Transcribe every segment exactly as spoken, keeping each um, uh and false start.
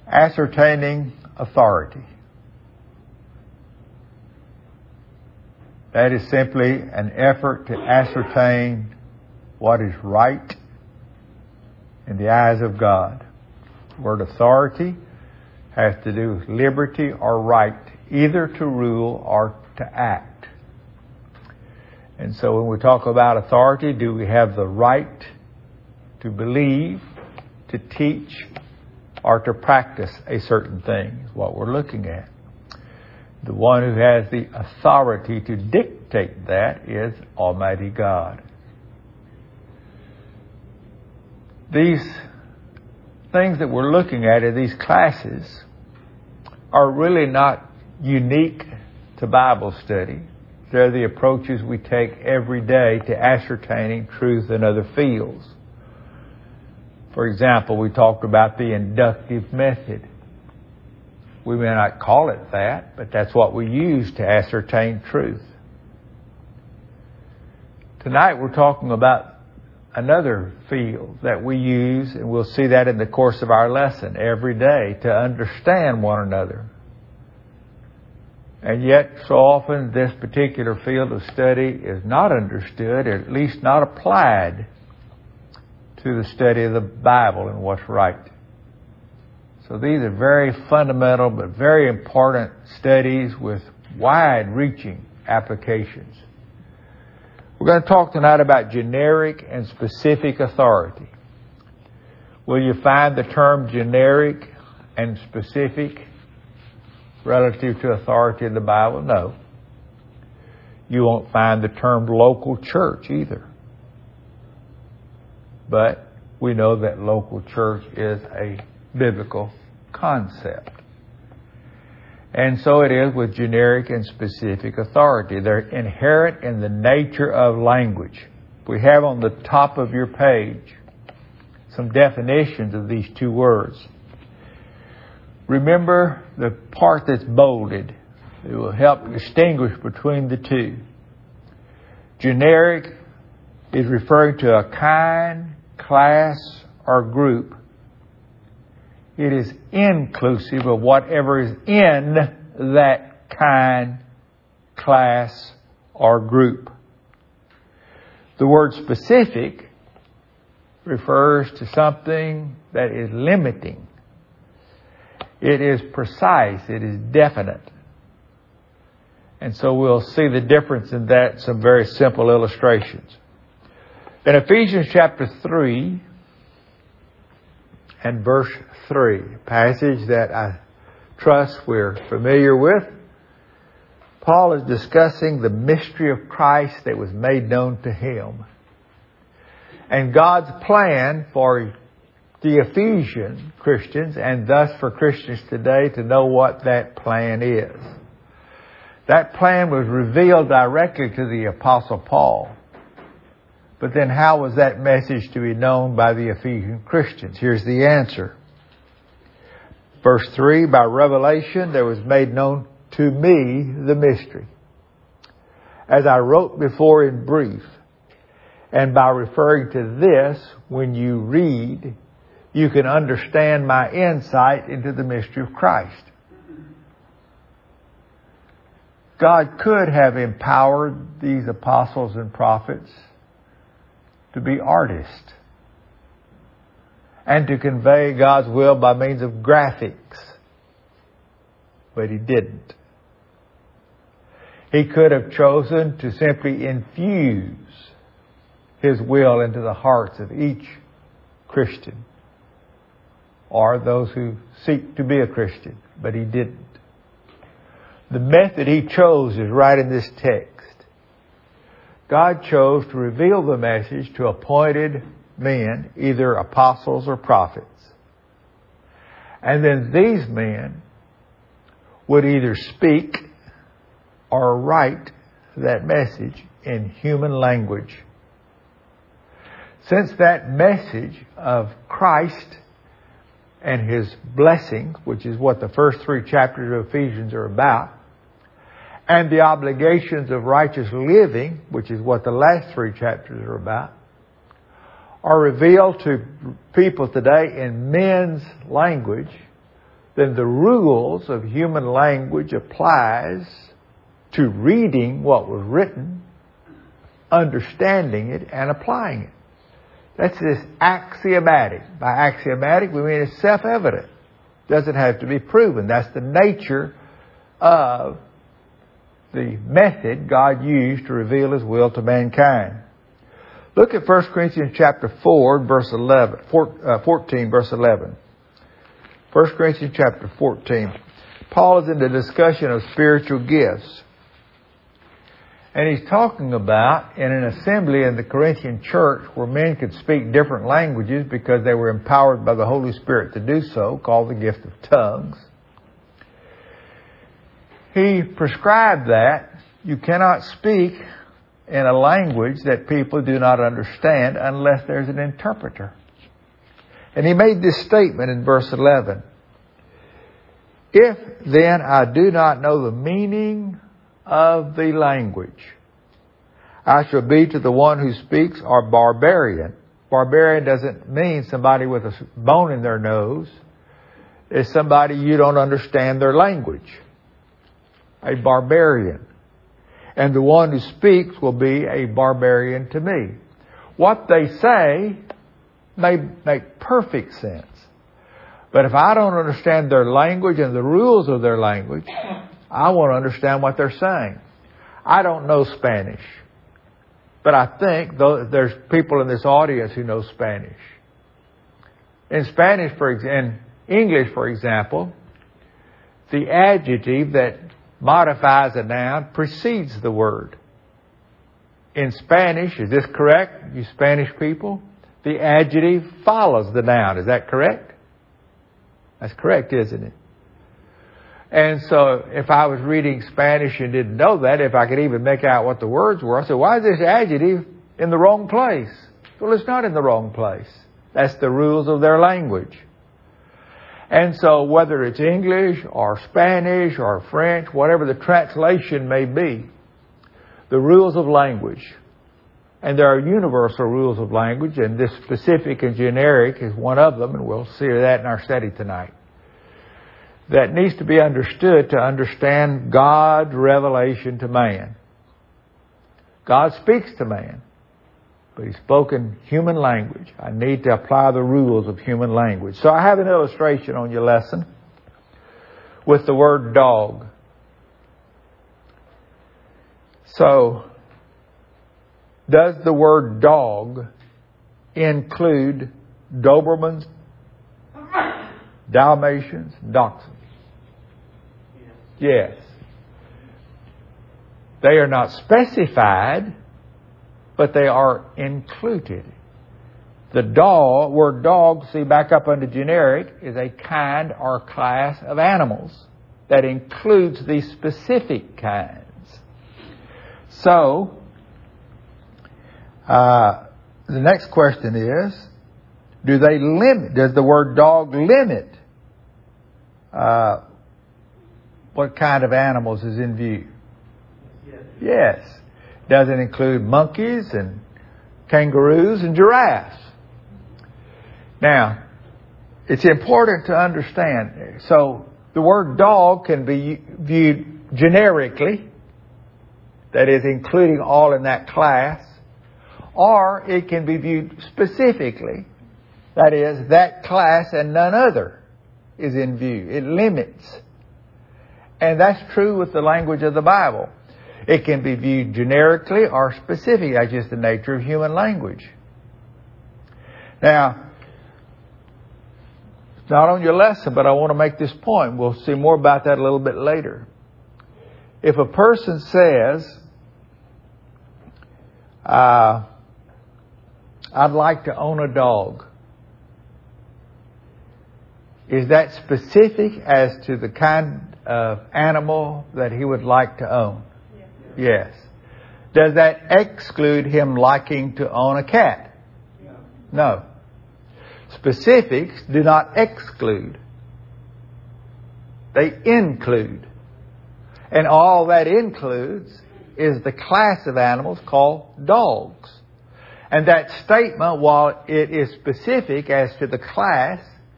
Ascertaining authority. That is simply an effort to ascertain what is right in the eyes of God. The word authority has to do with liberty or right, either to rule or to act. And so when we talk about authority, do we have the right to believe, to teach, or to practice a certain thing is what we're looking at. The one who has the authority to dictate that is Almighty God. These things that we're looking at in these classes are really not unique to Bible study. They're the approaches we take every day to ascertaining truth in other fields. For example, we talked about the inductive method. We may not call it that, but that's what we use to ascertain truth. Tonight we're talking about another field that we use, and we'll see that in the course of our lesson every day, to understand one another. And yet, so often, this particular field of study is not understood, or at least not applied to the study of the Bible and what's right. So these are very fundamental but very important studies with wide-reaching applications. We're going to talk tonight about generic and specific authority. Will you find the term generic and specific relative to authority in the Bible? No. You won't find the term local church either. But we know that local church is a biblical concept. And so it is with generic and specific authority. They're inherent in the nature of language. We have on the top of your page some definitions of these two words. Remember the part that's bolded. It will help distinguish between the two. Generic is referring to a kind, class, or group. It is inclusive of whatever is in that kind, class, or group. The word specific refers to something that is limiting. It is precise. It is definite. And so we'll see the difference in that in some very simple illustrations. In Ephesians chapter three and verse three, a passage that I trust we're familiar with, Paul is discussing the mystery of Christ that was made known to him. And God's plan for the Ephesian Christians, and thus for Christians today, to know what that plan is. That plan was revealed directly to the Apostle Paul. But then how was that message to be known by the Ephesian Christians? Here's the answer. Verse three, by revelation there was made known to me the mystery, as I wrote before in brief. And by referring to this, when you read, you can understand my insight into the mystery of Christ. God could have empowered these apostles and prophets to be artists and to convey God's will by means of graphics. But He didn't. He could have chosen to simply infuse His will into the hearts of each Christian or those who seek to be a Christian, but He didn't. The method He chose is right in this text. God chose to reveal the message to appointed men, either apostles or prophets. And then these men would either speak or write that message in human language. Since that message of Christ and His blessings, which is what the first three chapters of Ephesians are about, and the obligations of righteous living, which is what the last three chapters are about, are revealed to people today in men's language, then the rules of human language applies to reading what was written, understanding it, and applying it. That's this axiomatic. By axiomatic, we mean it's self-evident. Doesn't have to be proven. That's the nature of the method God used to reveal His will to mankind. Look at First Corinthians chapter four, verse eleven, fourteen, verse eleven. First Corinthians chapter fourteen. Paul is in the discussion of spiritual gifts. And he's talking about in an assembly in the Corinthian church where men could speak different languages because they were empowered by the Holy Spirit to do so, called the gift of tongues. He prescribed that you cannot speak in a language that people do not understand unless there's an interpreter. And he made this statement in verse eleven. If then I do not know the meaning of the language, I shall be to the one who speaks a barbarian. Barbarian doesn't mean somebody with a bone in their nose. It's somebody you don't understand their language. A barbarian. And the one who speaks will be a barbarian to me. What they say may make perfect sense. But if I don't understand their language and the rules of their language, I want to understand what they're saying. I don't know Spanish. But I think there's people in this audience who know Spanish. In Spanish, for in English, for example, the adjective that modifies a noun precedes the word. In Spanish, is this correct, you Spanish people? The adjective follows the noun. Is that correct? That's correct, isn't it? And so if I was reading Spanish and didn't know that, if I could even make out what the words were, I said, why is this adjective in the wrong place? Well, it's not in the wrong place. That's the rules of their language. And so whether it's English or Spanish or French, whatever the translation may be, the rules of language, and there are universal rules of language, and this specific and generic is one of them, and we'll see that in our study tonight, that needs to be understood to understand God's revelation to man. God speaks to man, but He's spoken human language. I need to apply the rules of human language. So I have an illustration on your lesson with the word dog. So, does the word dog include Dobermans, Dalmatians, Dachshunds? Yes. They are not specified, but they are included. The dog, word dog, see back up under generic, is a kind or class of animals that includes these specific kinds. So, uh, the next question is, do they limit, does the word dog limit uh, what kind of animals is in view? Yes. Yes. Does it include monkeys and kangaroos and giraffes? Now, it's important to understand. So, the word dog can be viewed generically, that is, including all in that class, or it can be viewed specifically, that is, that class and none other is in view. It limits. And that's true with the language of the Bible. It can be viewed generically or specifically. That's just the nature of human language. Now, it's not on your lesson, but I want to make this point. We'll see more about that a little bit later. If a person says, uh, I'd like to own a dog, is that specific as to the kind of animal that he would like to own? Yes. Yes. Does that exclude him liking to own a cat? No. No. Specifics do not exclude. They include. And all that includes is the class of animals called dogs. And that statement, while it is specific as to the class,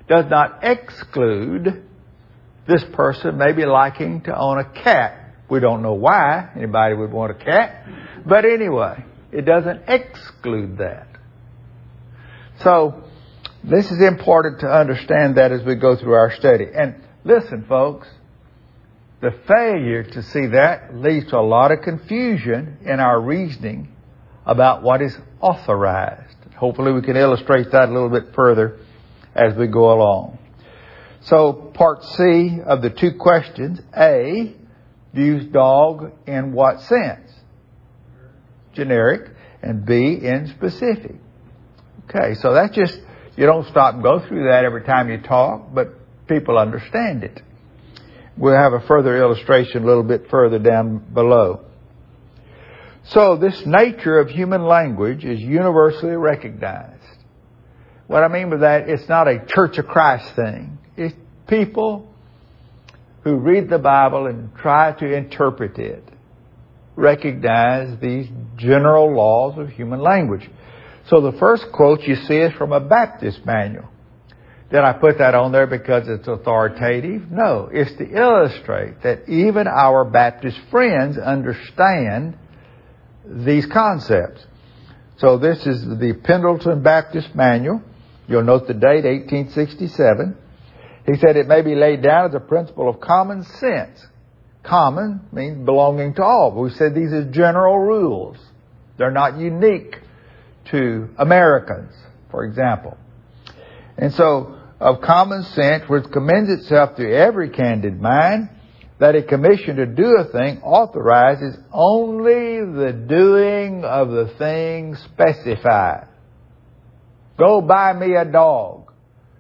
does not exclude this person maybe liking to own a cat. We don't know why anybody would want a cat. But anyway, it doesn't exclude that. So, this is important to understand that as we go through our study. And listen, folks, the failure to see that leads to a lot of confusion in our reasoning about what is authorized. Hopefully we can illustrate that a little bit further as we go along. So, part C of the two questions. A, views dog in what sense? Generic. And B, in specific. Okay, so that's just, you don't stop and go through that every time you talk, but people understand it. We'll have a further illustration a little bit further down below. So this nature of human language is universally recognized. What I mean by that, it's not a Church of Christ thing. It's people who read the Bible and try to interpret it recognize these general laws of human language. So the first quote you see is from a Baptist manual. Did I put that on there because it's authoritative? No, it's to illustrate that even our Baptist friends understand these concepts. So this is the Pendleton Baptist Manual. You'll note the date, eighteen sixty-seven. He said it may be laid down as a principle of common sense. Common means belonging to all. We said these are general rules. They're not unique to Americans, for example. And so, of common sense, which commends itself to every candid mind, that a commission to do a thing authorizes only the doing of the thing specified. Go buy me a dog.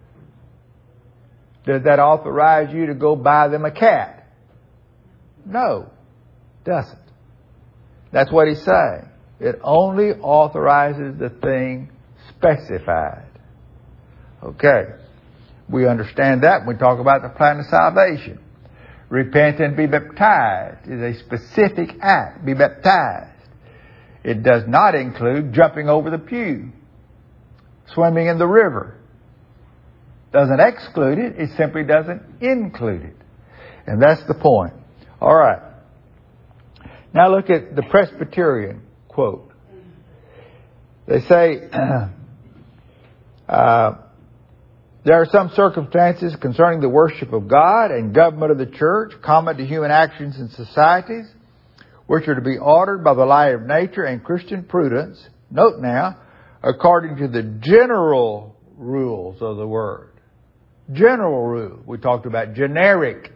Does that authorize you to go buy them a cat? No, it doesn't. That's what he's saying. It only authorizes the thing specified. Okay. We understand that when we talk about the plan of salvation. Repent and be baptized is a specific act. Be baptized. It does not include jumping over the pew, swimming in the river. Doesn't exclude it. It simply doesn't include it. And that's the point. All right. Now look at the Presbyterian quote. They say, uh, there are some circumstances concerning the worship of God and government of the church, common to human actions and societies, which are to be ordered by the light of nature and Christian prudence. Note now, according to the general rules of the Word. General rule. We talked about generic.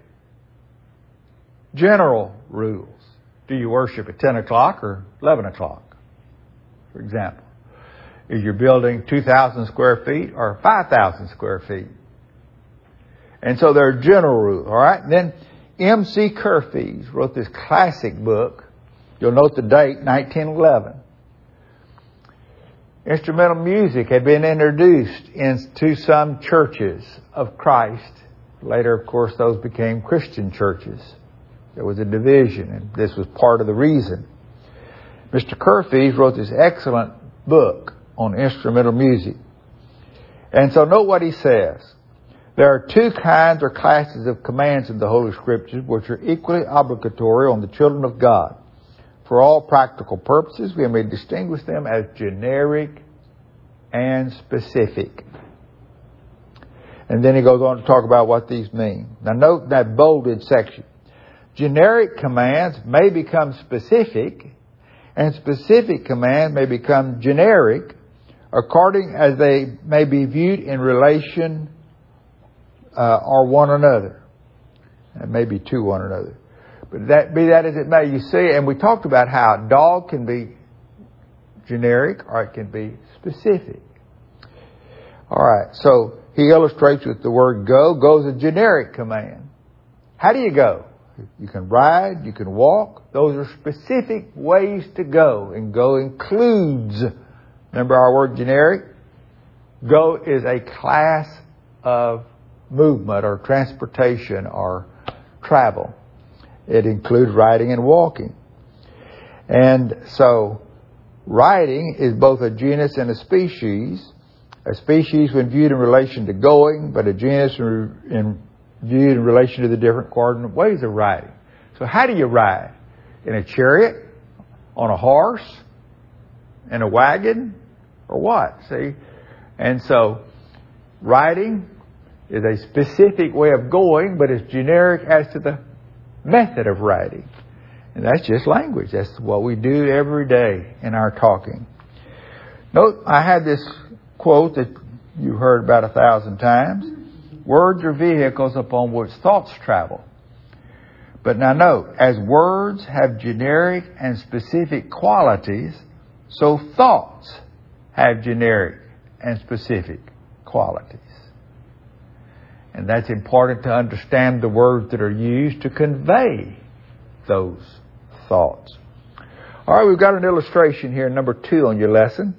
General rules. Do you worship at ten o'clock or eleven o'clock, for example? Is your building two thousand square feet or five thousand square feet? And so there are general rules, all right? And then M C Curfews wrote this classic book. You'll note the date, nineteen eleven. Instrumental music had been introduced into some churches of Christ. Later, of course, those became Christian churches. There was a division, and this was part of the reason. Mister Curfews wrote this excellent book on instrumental music. And so note what he says. There are two kinds or classes of commands in the Holy Scriptures which are equally obligatory on the children of God. For all practical purposes, we may distinguish them as generic and specific. And then he goes on to talk about what these mean. Now note that bolded section. Generic commands may become specific, and specific commands may become generic according as they may be viewed in relation uh, or one another. And maybe to one another. But that be that as it may, you see, and we talked about how dog can be generic or it can be specific. All right, so he illustrates with the word go. Go is a generic command. How do you go? You can ride, you can walk. Those are specific ways to go. And go includes, remember our word generic? Go is a class of movement or transportation or travel. It includes riding and walking. And so, riding is both a genus and a species. A species when viewed in relation to going, but a genus in, in viewed in relation to the different coordinate ways of riding. So how do you ride? In a chariot? On a horse? In a wagon? Or what? See? And so, riding is a specific way of going, but it's generic as to the method of riding. And that's just language. That's what we do every day in our talking. Note, I had this quote that you heard about a thousand times. Words are vehicles upon which thoughts travel. But now note, as words have generic and specific qualities, so thoughts have generic and specific qualities. And that's important to understand the words that are used to convey those thoughts. All right, we've got an illustration here, number two on your lesson.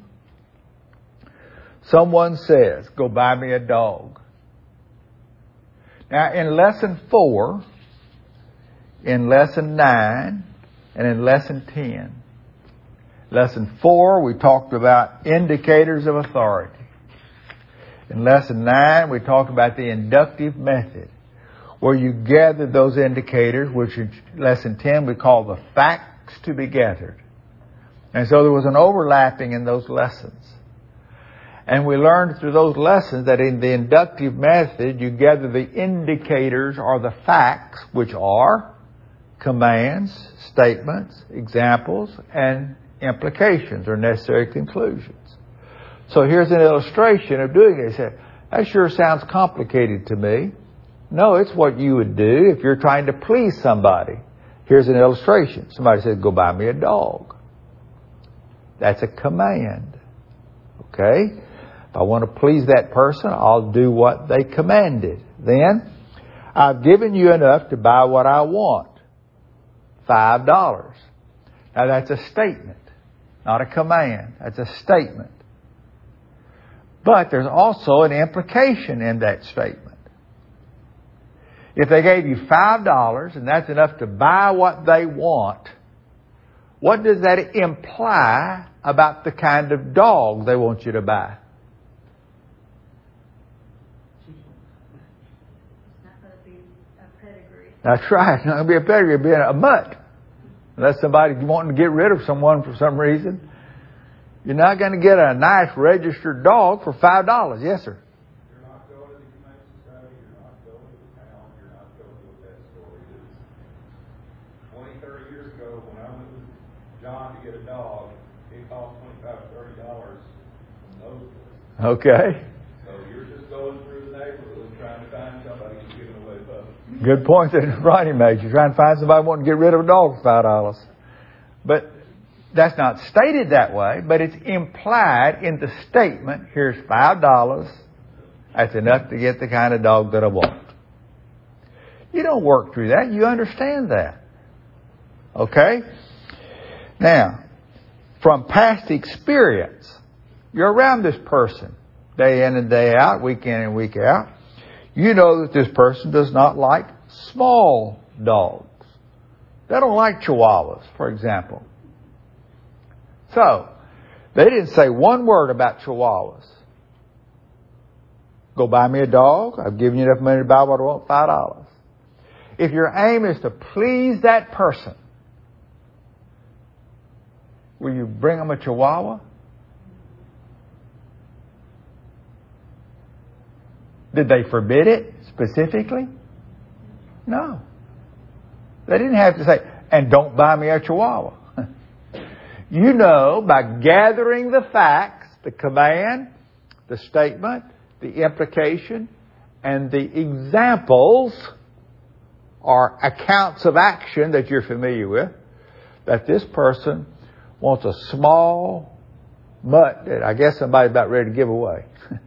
Someone says, go buy me a dog. Now, in lesson four, in lesson nine, and in lesson ten, lesson four, we talked about indicators of authority. In lesson nine, we talked about the inductive method, where you gather those indicators, which in lesson ten we call the facts to be gathered. And so there was an overlapping in those lessons. And we learned through those lessons that in the inductive method, you gather the indicators or the facts, which are commands, statements, examples, and implications or necessary conclusions. So here's an illustration of doing it. He said, that sure sounds complicated to me. No, it's what you would do if you're trying to please somebody. Here's an illustration. Somebody said, go buy me a dog. That's a command. Okay? If I want to please that person, I'll do what they commanded. Then, I've given you enough to buy what I want. Five dollars. Now that's a statement, not a command. That's a statement. But there's also an implication in that statement. If they gave you five dollars and that's enough to buy what they want, what does that imply about the kind of dog they want you to buy? It's not going to be a pedigree. That's right. It's not going to be a pedigree. It'll be a mutt. Unless somebody's wanting to get rid of someone for some reason. You're not going to get a nice registered dog for five dollars. Yes, sir. You're not going to the Humane Society. You're not going to the town. You're not going to what that story is. twenty, thirty years ago, when I went with John to get a dog, it cost twenty-five, thirty dollars from those places. Okay. So you're just going through the neighborhood trying to find somebody who's giving away puppies. Good point that Ronnie made. You're trying to find somebody wanting to get rid of a dog for five dollars. But that's not stated that way, but it's implied in the statement, here's five dollars. That's enough to get the kind of dog that I want. You don't work through that. You understand that. Okay? Now, from past experience, you're around this person day in and day out, week in and week out. You know that this person does not like small dogs. They don't like Chihuahuas, for example. So, they didn't say one word about Chihuahuas. Go buy me a dog. I've given you enough money to buy what I want, five dollars. If your aim is to please that person, will you bring them a Chihuahua? Did they forbid it specifically? No. They didn't have to say, and don't buy me a Chihuahua. You know, by gathering the facts, the command, the statement, the implication, and the examples or accounts of action that you're familiar with, that this person wants a small mutt that I guess somebody's about ready to give away.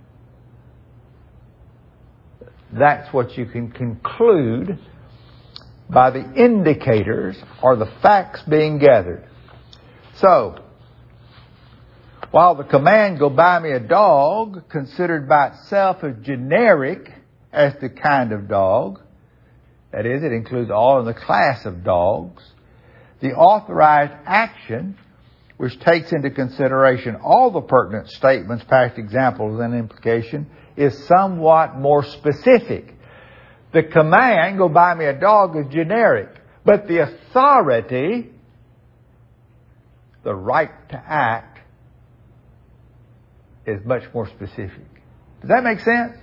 That's what you can conclude by the indicators or the facts being gathered. So, while the command, go buy me a dog, considered by itself as generic as the kind of dog, that is, it includes all in the class of dogs, the authorized action which takes into consideration all the pertinent statements, past examples, and implication, is somewhat more specific. The command, go buy me a dog, is generic. But the authority, the right to act, is much more specific. Does that make sense?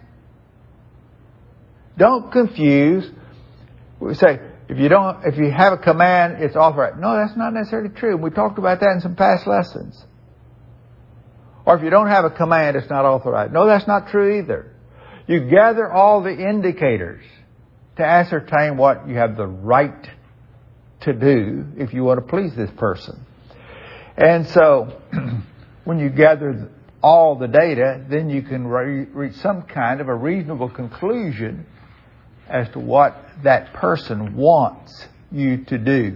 Don't confuse. We say, if you don't, if you have a command, it's authorized. No, that's not necessarily true. We talked about that in some past lessons. Or if you don't have a command, it's not authorized. No, that's not true either. You gather all the indicators to ascertain what you have the right to do if you want to please this person. And so, when you gather all the data, then you can re- reach some kind of a reasonable conclusion as to what that person wants you to do.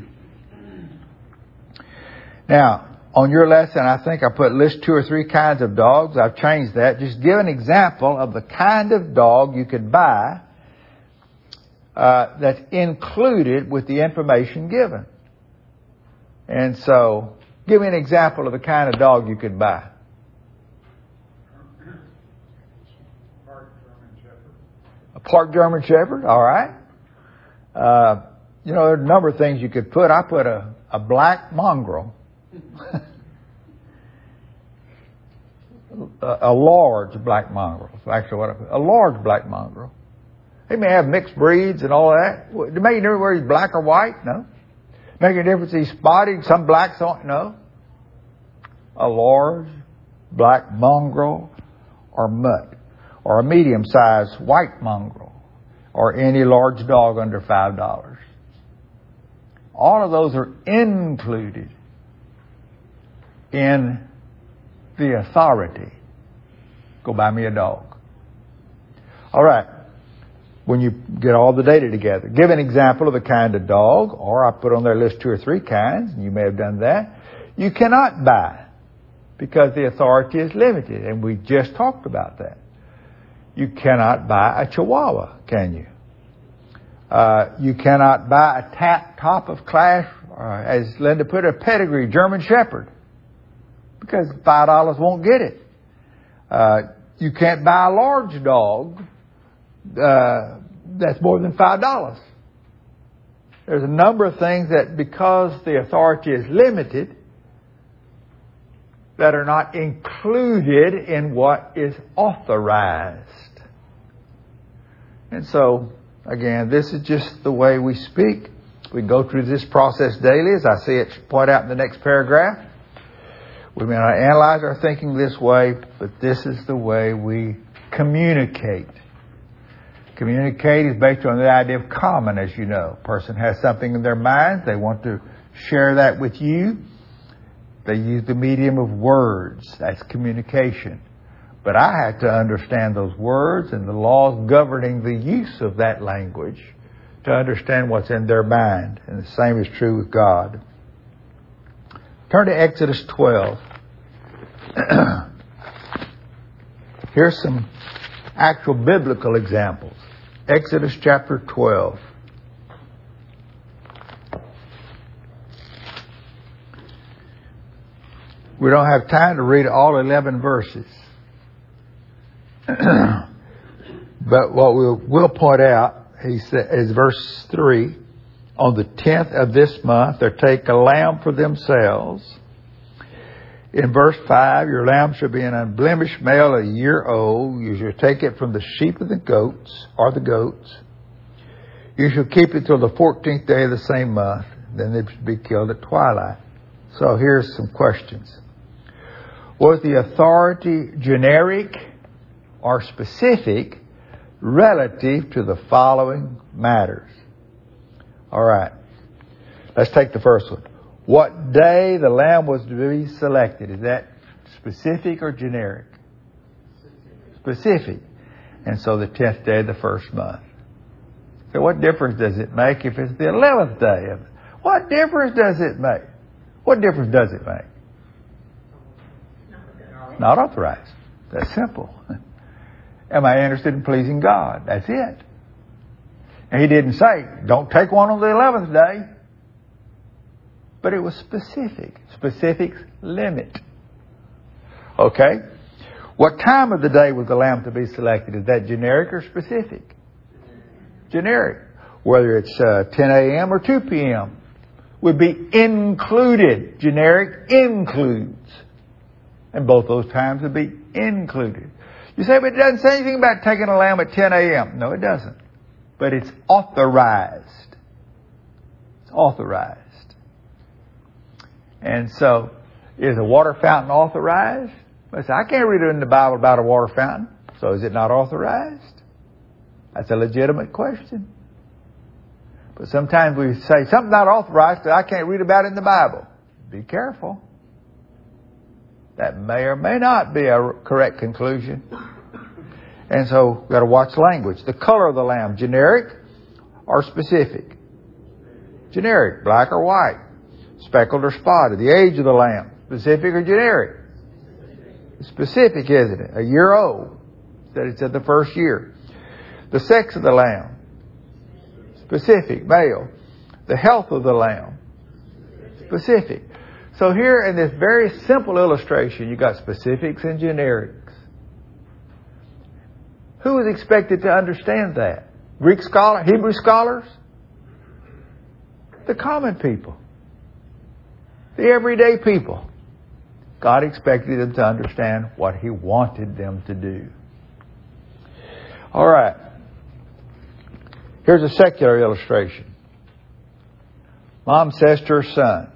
Now, on your lesson, I think I put list two or three kinds of dogs. I've changed that. Just give an example of the kind of dog you could buy uh, that's included with the information given. And so, give me an example of the kind of dog you could buy. A Park German Shepherd, all right. Uh, you know, there are a number of things you could put. I put a, a black mongrel. a, a large black mongrel. That's actually what I put. A large black mongrel. He may have mixed breeds and all that. Does it make any difference whether he's black or white? No. Make any difference he's spotted? Some blacks on? No. A large black mongrel or mutt, or a medium-sized white mongrel, or any large dog under five dollars. All of those are included in the authority. Go buy me a dog. All right. When you get all the data together, give an example of the kind of dog, or I put on their list two or three kinds, and you may have done that. You cannot buy because the authority is limited, and we just talked about that. You cannot buy a Chihuahua, can you? Uh, you cannot buy a tap, top of class, or as Linda put it, a pedigree German Shepherd, because five dollars won't get it. Uh, you can't buy a large dog uh, that's more than five dollars. There's a number of things that, because the authority is limited, that are not included in what is authorized. And so, again, this is just the way we speak. We go through this process daily, as I see it point out in the next paragraph. We may not analyze our thinking this way, but this is the way we communicate. Communicate is based on the idea of common, as you know. A person has something in their mind, they want to share that with you. They use the medium of words. That's communication. But I had to understand those words and the laws governing the use of that language to understand what's in their mind. And the same is true with God. Turn to Exodus twelve. Here's some actual biblical examples. Exodus chapter twelve. We don't have time to read all eleven verses. But what we'll, we'll point out, he said, is verse three. On the tenth of this month, they take a lamb for themselves. In verse five, your lamb shall be an unblemished male, a year old. You shall take it from the sheep of the goats, or the goats. You shall keep it till the fourteenth day of the same month. Then it should be killed at twilight. So here's some questions. Was the authority generic or specific relative to the following matters? All right. Let's take the first one. What day the lamb was to be selected? Is that specific or generic? Specific. And so the tenth day of the first month. So what difference does it make if it's the eleventh day? What difference does it make? What difference does it make? Not authorized. That's simple. Am I interested in pleasing God? That's it. And he didn't say, don't take one on the eleventh day. but it was specific. Specifics limit. Okay? What time of the day was the lamb to be selected? Is that generic or specific? Generic. Whether it's uh, ten a.m. or two p.m. would be included. Generic includes. And both those times would be included. You say, but it doesn't say anything about taking a lamb at ten a.m. No, it doesn't. But it's authorized. It's authorized. And so, is a water fountain authorized? I say, I can't read it in the Bible about a water fountain. So is it not authorized? That's a legitimate question. But sometimes we say something's not authorized that I can't read about it in the Bible. Be careful. That may or may not be a correct conclusion. And so we've got to watch language. The color of the lamb, generic or specific? Generic, black or white, speckled or spotted. The age of the lamb, specific or generic? Specific, isn't it? A year old. That it's at the first year. The sex of the lamb, specific, male. The health of the lamb, specific. So here in this very simple illustration, you got specifics and generics. Who is expected to understand that? Greek scholar, Hebrew scholars? The common people. The everyday people. God expected them to understand what He wanted them to do. All right. Here's a secular illustration. Mom says to her son.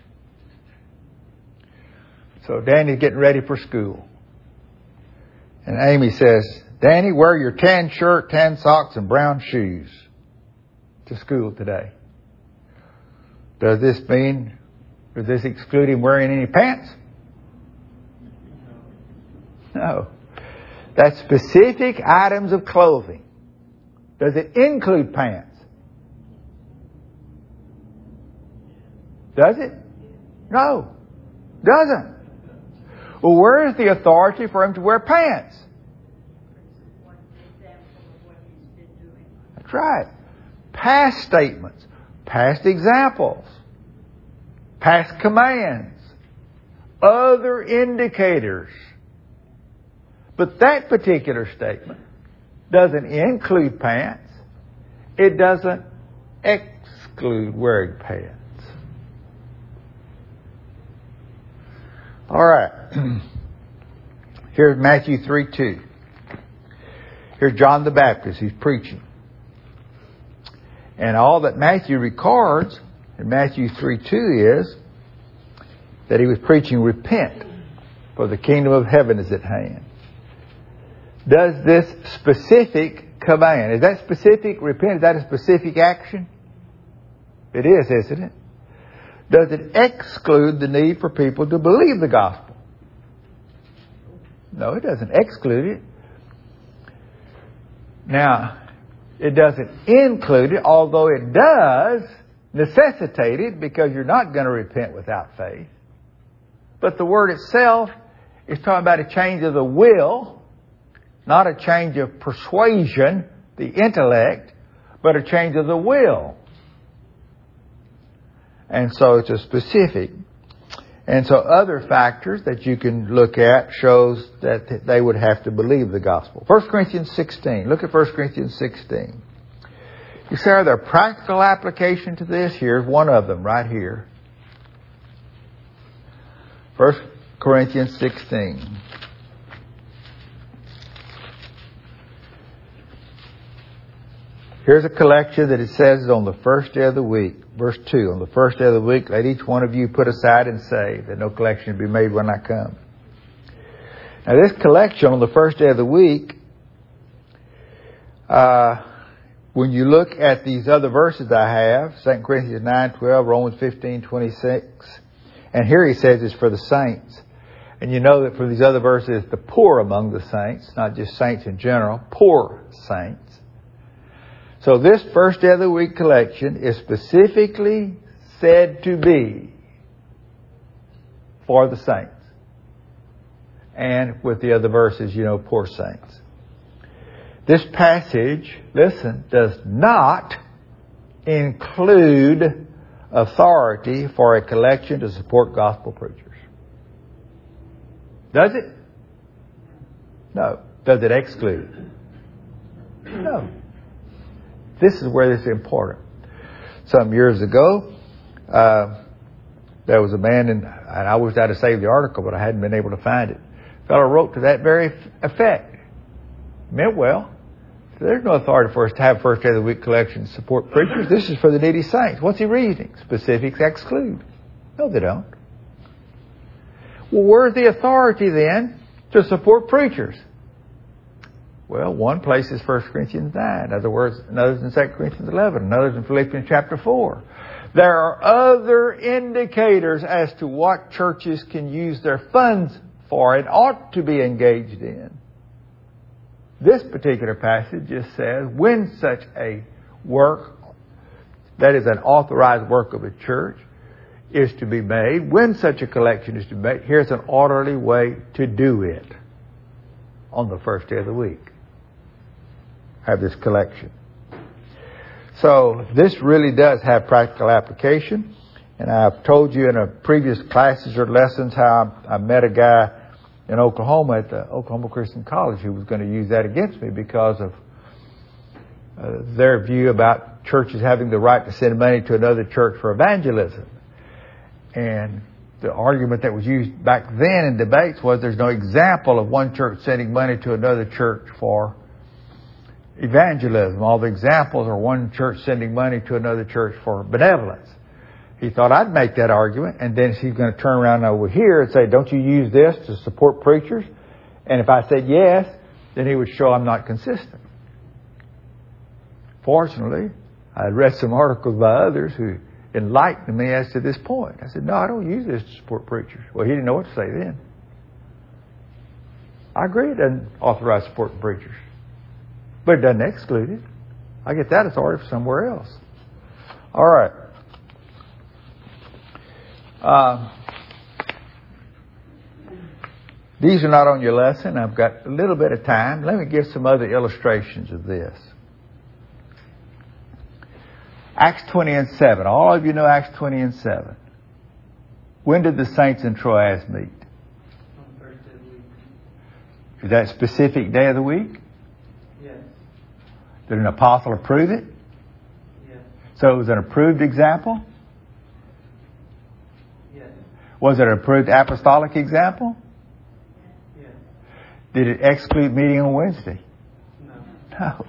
So Danny's getting ready for school. And Amy says, Danny, wear your tan shirt, tan socks, and brown shoes to school today. Does this mean, does this exclude him wearing any pants? No. That's specific items of clothing. Does it include pants? Does it? No. Doesn't. Well, where is the authority for him to wear pants? That's right. Past statements, past examples, past commands, other indicators. But that particular statement doesn't include pants. It doesn't exclude wearing pants. All right. Here's Matthew three two. Here's John the Baptist. He's preaching. And all that Matthew records in Matthew three two is that he was preaching, repent, for the kingdom of heaven is at hand. Does this specific command, is that specific repent, is that a specific action? It is, isn't it? Does it exclude the need for people to believe the gospel? No, it doesn't exclude it. Now, it doesn't include it, although it does necessitate it, because you're not going to repent without faith. But the word itself is talking about a change of the will, not a change of persuasion, the intellect, but a change of the will. And so it's a specific. And so other factors that you can look at shows that they would have to believe the gospel. First Corinthians sixteen. Look at First Corinthians sixteen. You say, are there practical application to this? Here's one of them right here. First Corinthians sixteen. Here's a collection that it says on the first day of the week. Verse two, on the first day of the week, let each one of you put aside and save, that no collection be made when I come. Now this collection on the first day of the week, uh, when you look at these other verses I have, Second Corinthians nine twelve, Romans fifteen twenty-six, and here he says it's for the saints. And you know that for these other verses, the poor among the saints, not just saints in general, poor saints. So this first day of the week collection is specifically said to be for the saints. And with the other verses, you know, poor saints. This passage, listen, does not include authority for a collection to support gospel preachers? Does it? No. Does it exclude? No. This is where this is important. Some years ago, uh, there was a man, in, and I wish I'd have saved the article, but I hadn't been able to find it. A fellow wrote to that very effect. Meant well. There's no authority for us to have first day of the week collection to support preachers. This is for the needy saints. What's he reasoning? Specifics exclude. No, they don't. Well, where's the authority then to support preachers? Well, one place is First Corinthians nine. In other words, another's in Second Corinthians eleven. Another's in Philippians chapter four. There are other indicators as to what churches can use their funds for and ought to be engaged in. This particular passage just says when such a work, that is an authorized work of a church, is to be made, when such a collection is to be made, here's an orderly way to do it on the first day of the week. Have this collection. So this really does have practical application. And I've told you in a previous classes or lessons how I, I met a guy in Oklahoma at the Oklahoma Christian College who was going to use that against me because of uh, their view about churches having the right to send money to another church for evangelism. And the argument that was used back then in debates was there's no example of one church sending money to another church for evangelism. All the examples are one church sending money to another church for benevolence. He thought I'd make that argument, and then he's going to turn around over here and say, don't you use this to support preachers? And if I said yes, then he would show I'm not consistent. Fortunately, I read some articles by others who enlightened me as to this point. I said, no, I don't use this to support preachers. Well, he didn't know what to say then. I agree it doesn't authorize supporting preachers. But it doesn't exclude it. I get that authority from somewhere else. All right. Uh, these are not on your lesson. I've got a little bit of time. Let me give some other illustrations of this. Acts twenty and seven. All of you know Acts twenty and seven. When did the saints in Troas meet? On the first day of the week. Is that a specific day of the week? Yes. Did an apostle approve it? Yes. So it was an approved example? Yes. Was it an approved apostolic example? Yes. Did it exclude meeting on Wednesday? No. No.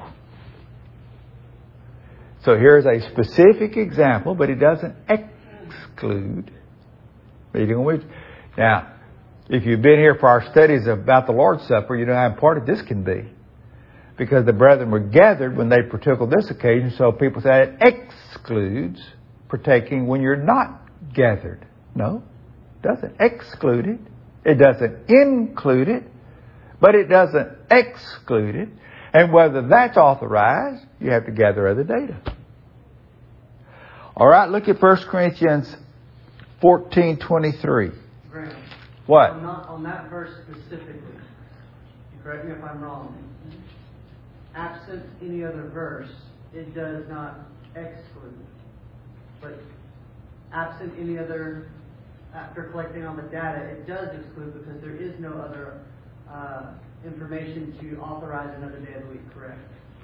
So here's a specific example, but it doesn't exclude meeting on Wednesday. Now, if you've been here for our studies about the Lord's Supper, you know how important this can be. Because the brethren were gathered when they partook of this occasion, so people say it excludes partaking when you're not gathered. No, it doesn't exclude it. It doesn't include it, but it doesn't exclude it. And whether that's authorized, you have to gather other data. All right, look at First Corinthians fourteen twenty-three. Graham. What? On, not, on that verse specifically, correct me if I'm wrong, absent any other verse, it does not exclude. But absent any other, after collecting all the data, it does exclude because there is no other uh, information to authorize another day of the week, correct?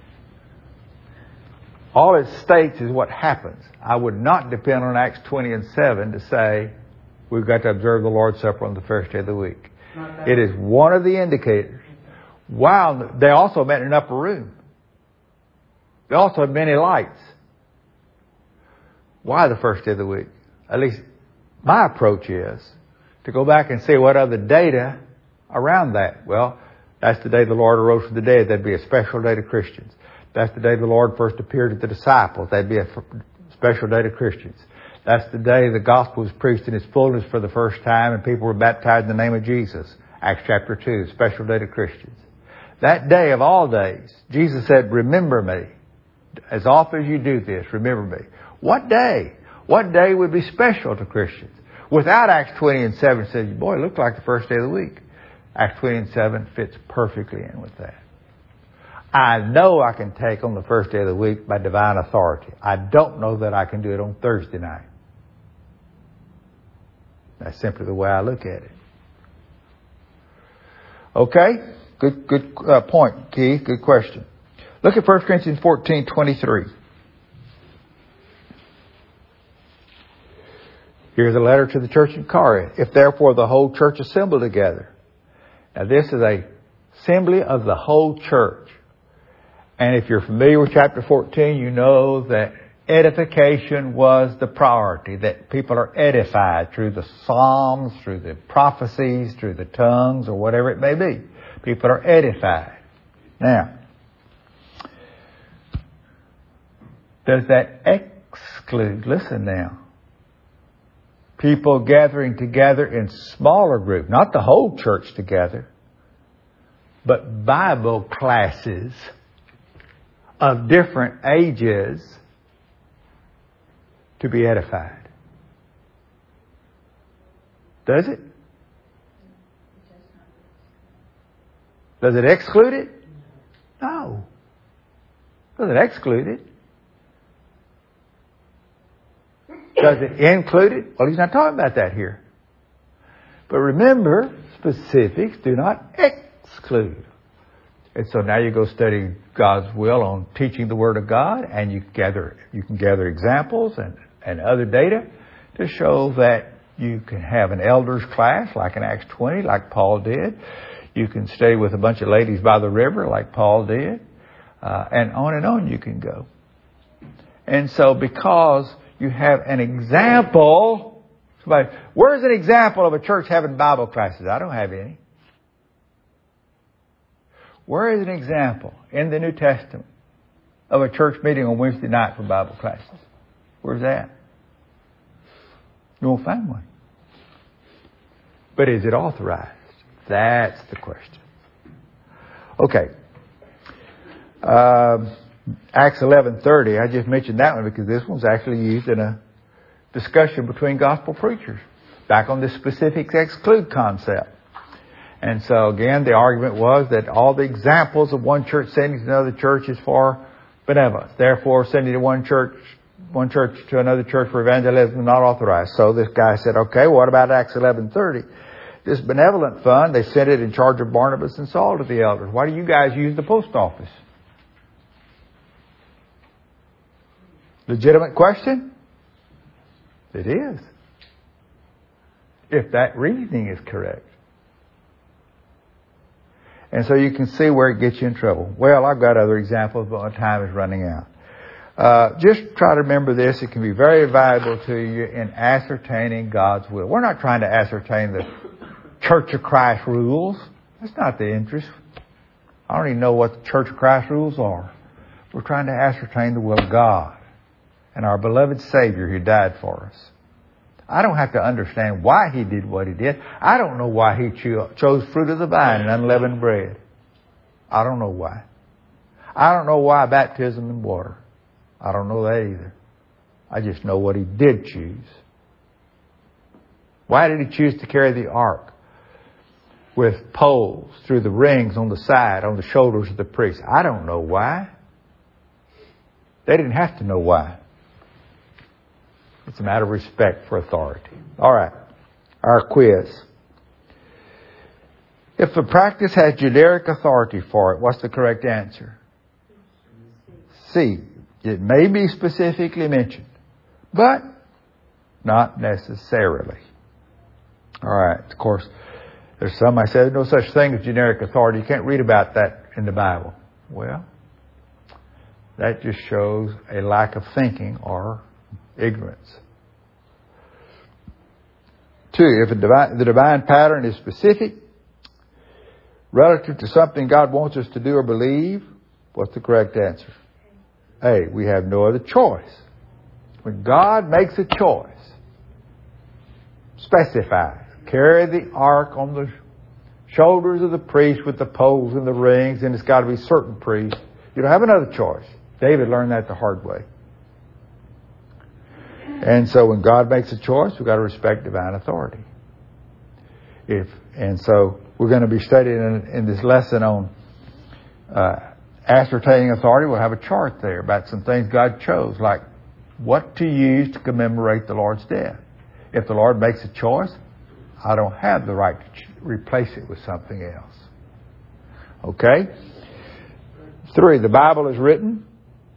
All it states is what happens. I would not depend on Acts twenty and seven to say we've got to observe the Lord's Supper on the first day of the week. It is one of the indicators. Wow, they also met in an upper room. They also had many lights. Why the first day of the week? At least my approach is to go back and see what other data around that. Well, that's the day the Lord arose from the dead. That'd be a special day to Christians. That's the day the Lord first appeared to the disciples. That'd be a special day to Christians. That's the day the gospel was preached in its fullness for the first time and people were baptized in the name of Jesus. Acts chapter two, special day to Christians. That day of all days, Jesus said, remember me. As often as you do this, remember me. What day? What day would be special to Christians? Without Acts twenty and seven, it says, boy, it looked like the first day of the week. Acts twenty and seven fits perfectly in with that. I know I can take on the first day of the week by divine authority. I don't know that I can do it on Thursday night. That's simply the way I look at it. Okay? Good, good uh, point, Keith. Good question. Look at First Corinthians fourteen twenty-three. Here's a letter to the church in Corinth. If therefore the whole church assemble together. Now this is a assembly of the whole church. And if you're familiar with chapter fourteen, you know that edification was the priority, that people are edified through the Psalms, through the prophecies, through the tongues, or whatever it may be. People are edified. Now, does that exclude, listen now, people gathering together in smaller groups, not the whole church together, but Bible classes of different ages to be edified? Does it? Does it exclude it? No. Does it exclude it? Does it include it? Well, he's not talking about that here. But remember, specifics do not exclude. And so now you go study God's will on teaching the Word of God, and you gather you can gather examples and, and other data to show that you can have an elders class like in Acts twenty, like Paul did. You can stay with a bunch of ladies by the river like Paul did. Uh, and on and on you can go. And so because you have an example, somebody, where's an example of a church having Bible classes? I don't have any. Where is an example in the New Testament of a church meeting on Wednesday night for Bible classes? Where's that? You won't find one. But is it authorized? That's the question. Okay. Um, Acts eleven thirty, I just mentioned that one because this one's actually used in a discussion between gospel preachers. Back on this specifics exclude concept. And so again, the argument was that all the examples of one church sending to another church is for benevolence. Therefore, sending to one church, one church to another church for evangelism is not authorized. So this guy said, okay, what about Acts eleven thirty? This benevolent fund, they sent it in charge of Barnabas and Saul to the elders. Why do you guys use the post office? Legitimate question? It is. If that reasoning is correct. And so you can see where it gets you in trouble. Well, I've got other examples, but my time is running out. Uh, just try to remember this. It can be very valuable to you in ascertaining God's will. We're not trying to ascertain the Church of Christ rules. That's not the interest. I don't even know what the Church of Christ rules are. We're trying to ascertain the will of God and our beloved Savior who died for us. I don't have to understand why He did what He did. I don't know why He cho- chose fruit of the vine and unleavened bread. I don't know why. I don't know why baptism in water. I don't know that either. I just know what He did choose. Why did He choose to carry the ark with poles through the rings on the side, on the shoulders of the priests? I don't know why. They didn't have to know why. It's a matter of respect for authority. All right. Our quiz. If the practice has generic authority for it, what's the correct answer? C. It may be specifically mentioned, but not necessarily. All right. Of course, there's some I said, no such thing as generic authority. You can't read about that in the Bible. Well, that just shows a lack of thinking or ignorance. Two, if a divine, the divine pattern is specific, relative to something God wants us to do or believe, what's the correct answer? A, we have no other choice. When God makes a choice, specifies, carry the ark on the shoulders of the priest with the poles and the rings, and it's got to be certain priests. You don't have another choice. David learned that the hard way. And so when God makes a choice, we've got to respect divine authority. If and so we're going to be studying in, in this lesson on uh, ascertaining authority. We'll have a chart there about some things God chose, like what to use to commemorate the Lord's death. If the Lord makes a choice, I don't have the right to ch- replace it with something else. Okay? Three, the Bible is written,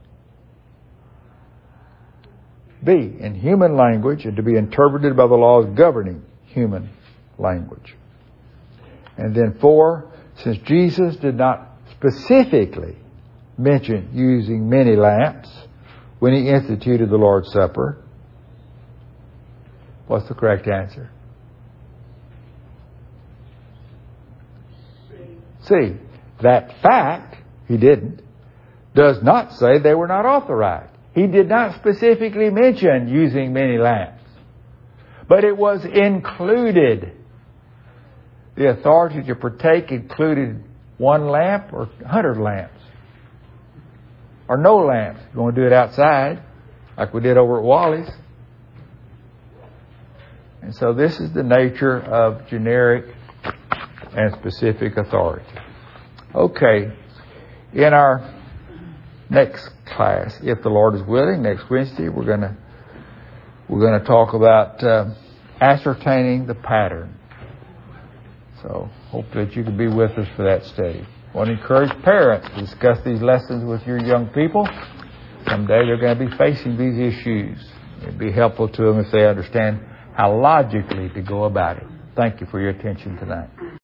B, in human language and to be interpreted by the laws governing human language. And then four, since Jesus did not specifically mention using many lamps when he instituted the Lord's Supper, what's the correct answer? C. That fact, he didn't, does not say they were not authorized. He did not specifically mention using many lamps. But it was included. The authority to partake included one lamp or a hundred lamps. Or no lamps. You want to do it outside, like we did over at Wally's. And so this is the nature of generic and specific authority. Okay. In our next class, if the Lord is willing, next Wednesday, we're going to we're going to talk about uh, ascertaining the pattern. So hope that you can be with us for that study. I want to encourage parents to discuss these lessons with your young people. Someday they're going to be facing these issues. It'd be helpful to them if they understand how logically to go about it. Thank you for your attention tonight.